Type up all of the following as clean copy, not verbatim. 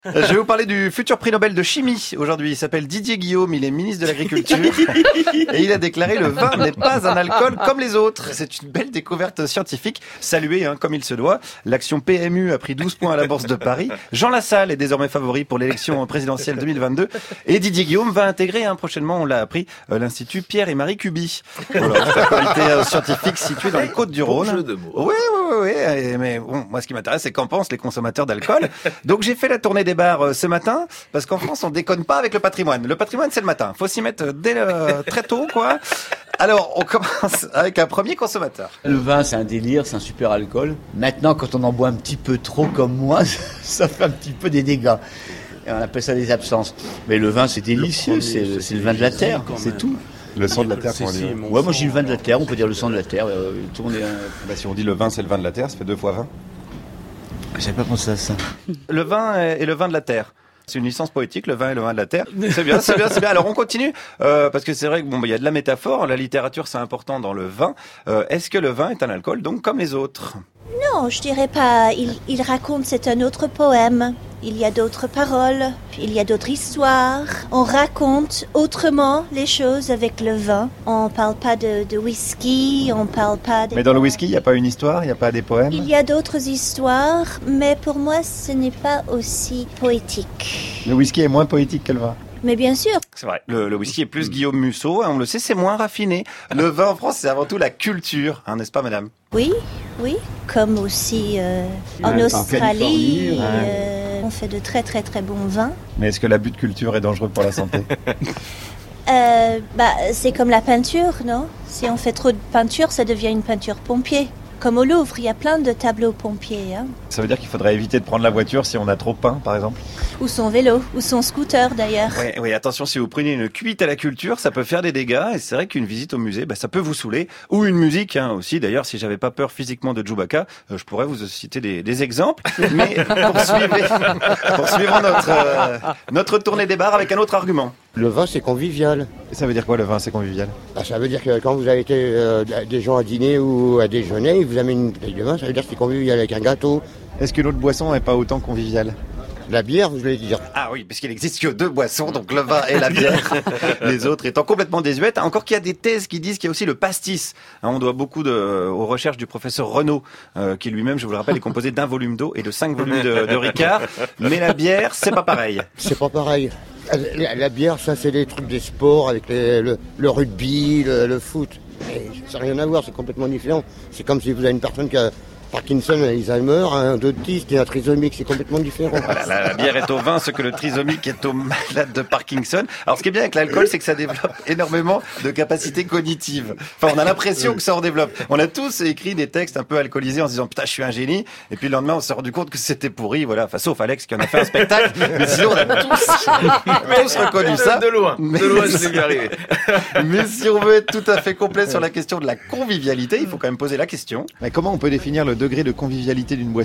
Je vais vous parler du futur prix Nobel de chimie aujourd'hui. Il s'appelle Didier Guillaume, il est ministre de l'Agriculture et il a déclaré le vin n'est pas un alcool comme les autres. C'est une belle découverte scientifique, saluée comme il se doit. L'action PMU a pris 12 points à la Bourse de Paris. Jean Lassalle est désormais favori pour l'élection présidentielle 2022 et Didier Guillaume va intégrer prochainement, on l'a appris, l'Institut Pierre et Marie Curie. Voilà, c'est un comité scientifique situé dans les Côtes-du-Rhône. Bon jeu de mots. Oui. Mais bon, moi ce qui m'intéresse c'est qu'en pensent les consommateurs d'alcool. Donc j'ai fait la tournée des bars ce matin parce qu'en France on déconne pas avec le patrimoine. Le patrimoine c'est le matin. Faut s'y mettre dès très tôt quoi. Alors on commence avec un premier consommateur. Le vin c'est un délire, c'est un super alcool. Maintenant quand on en boit un petit peu trop comme moi, ça fait un petit peu des dégâts. Et on appelle ça des absences. Mais le vin c'est délicieux, c'est le vin de la terre, c'est tout. Le sang de la terre, on dit. Ouais, moi j'ai le vin de la terre, on peut dire le sang de la terre. Si on dit le vin, c'est le vin de la terre, ça fait 2 fois 20. J'avais pas pensé à ça. Le vin est le vin de la terre. C'est une licence poétique, le vin et le vin de la terre. C'est bien. Alors on continue, parce que c'est vrai que il y a de la métaphore, la littérature c'est important dans le vin. Est-ce que le vin est un alcool donc comme les autres ? Non, je dirais pas. Il raconte, c'est un autre poème. Il y a d'autres paroles, il y a d'autres histoires. On raconte autrement les choses avec le vin. On parle pas de whisky, on parle pas de... Mais dans le whisky, il n'y a pas une histoire, il n'y a pas des poèmes ? Il y a d'autres histoires, mais pour moi, ce n'est pas aussi poétique. Le whisky est moins poétique que le vin. Mais bien sûr. C'est vrai, le whisky est plus Guillaume Musso, on le sait, c'est moins raffiné. Le vin en France, c'est avant tout la culture, n'est-ce pas madame ? Oui, comme aussi en Australie, on fait de très très très bons vins. Mais est-ce que l'abus de culture est dangereux pour la santé ? C'est comme la peinture, non ? Si on fait trop de peinture, ça devient une peinture pompier. Comme au Louvre, il y a plein de tableaux pompiers. Ça veut dire qu'il faudrait éviter de prendre la voiture si on a trop peint, par exemple ? Ou son vélo, ou son scooter d'ailleurs. Oui, attention, si vous prenez une cuite à la culture, ça peut faire des dégâts. Et c'est vrai qu'une visite au musée, ça peut vous saouler. Ou une musique aussi. D'ailleurs, si j'avais pas peur physiquement de Chewbacca, je pourrais vous citer des exemples. Mais poursuivons notre tournée des bars avec un autre argument. Le vin, c'est convivial. Et ça veut dire quoi, le vin, c'est convivial ? Ça veut dire que quand vous invitez des gens à dîner ou à déjeuner, ils vous amènent une bouteille de vin, ça veut dire que c'est convivial avec un gâteau. Est-ce qu'une autre boisson n'est pas autant conviviale ? La bière, vous voulez dire ? Ah oui, parce qu'il n'existe que 2 boissons, donc le vin et la bière. Les autres étant complètement désuètes. Encore qu'il y a des thèses qui disent qu'il y a aussi le pastis. On doit beaucoup aux recherches du professeur Renaud, qui lui-même, je vous le rappelle, est composé d'1 volume d'eau et de 5 volumes de Ricard. Mais la bière, c'est pas pareil. C'est pas pareil. La bière, ça, c'est des trucs des sports avec le rugby, le foot. Et ça n'a rien à voir, c'est complètement différent. C'est comme si vous avez une personne qui a Parkinson, Alzheimer, un autiste et un trisomique, c'est complètement différent. Voilà, la bière est au vin, ce que le trisomique est au malade de Parkinson. Alors ce qui est bien avec l'alcool, c'est que ça développe énormément de capacités cognitives. Enfin, on a l'impression que ça en développe. On a tous écrit des textes un peu alcoolisés en se disant putain, je suis un génie. Et puis le lendemain, on s'est rendu compte que c'était pourri. Voilà, enfin, sauf Alex qui en a fait un spectacle. Mais sinon, on a tous reconnu ça. De loin, je l'ai vu arriver. Mais si on veut être tout à fait complet sur la question de la convivialité, il faut quand même poser la question. Mais comment on peut définir le degré de convivialité d'une boisson ?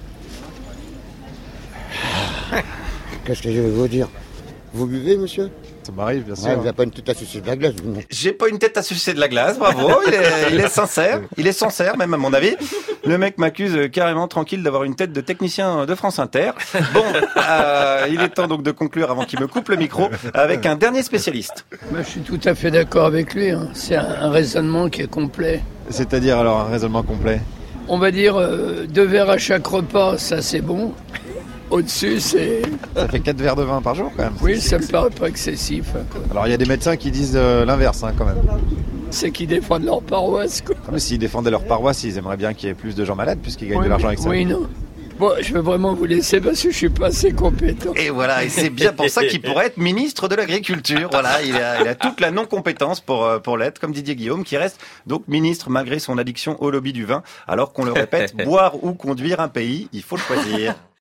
Qu'est-ce que je vais vous dire ? Vous buvez, monsieur ? Ça m'arrive, bien sûr. Vous n'avez pas une tête à sucer de la glace, vous. J'ai pas une tête à sucer de la glace, bravo. Il est sincère. Il est sincère, même à mon avis. Le mec m'accuse carrément tranquille d'avoir une tête de technicien de France Inter. Bon, il est temps donc de conclure avant qu'il me coupe le micro avec un dernier spécialiste. Je suis tout à fait d'accord avec lui. C'est un raisonnement qui est complet. C'est-à-dire alors un raisonnement complet ? On va dire 2 verres à chaque repas, ça c'est bon. Au-dessus, c'est... Ça fait 4 verres de vin par jour quand même. Oui, ça me paraît pas excessif. Alors il y a des médecins qui disent l'inverse quand même. C'est qu'ils défendent leur paroisse, quoi. Mais s'ils défendaient leur paroisse, ils aimeraient bien qu'il y ait plus de gens malades puisqu'ils gagnent de l'argent avec ça. Oui, non. Bon, je veux vraiment vous laisser parce que je suis pas assez compétent. Et voilà, et c'est bien pour ça qu'il pourrait être ministre de l'Agriculture. Voilà, il a toute la non-compétence pour l'être, comme Didier Guillaume, qui reste donc ministre malgré son addiction au lobby du vin. Alors qu'on le répète, boire ou conduire un pays, il faut le choisir.